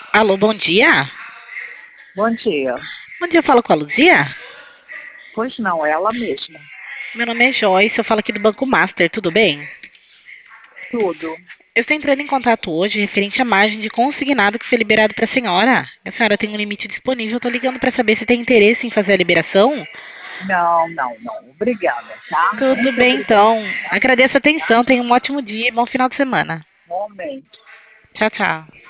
Alô, bom dia. Bom dia. Bom dia, eu falo com a Luzia. Pois não, ela mesma. Meu nome é Joyce, eu falo aqui do Banco Master, tudo bem? Tudo. Eu estou entrando em contato hoje referente à margem de consignado que foi liberado para a senhora. A senhora tem um limite disponível, estou ligando para saber se tem interesse em fazer a liberação. Não, não, não. Obrigada, tá? Tudo Muito bem, obrigada, então. tá? Agradeço a Tá? atenção, tenha um ótimo dia e bom final de semana. Momento. Tchau, tchau.